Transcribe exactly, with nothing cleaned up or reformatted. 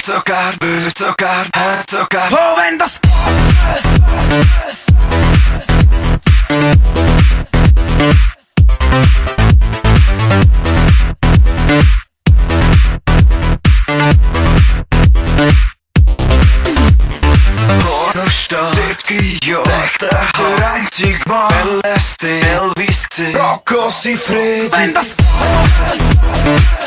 sogar, wird sogar, hat sogar. Oh, wenn das Io Dekte der einzig Mann L S D Elvis g'si Rocco Siffredi. Wenn das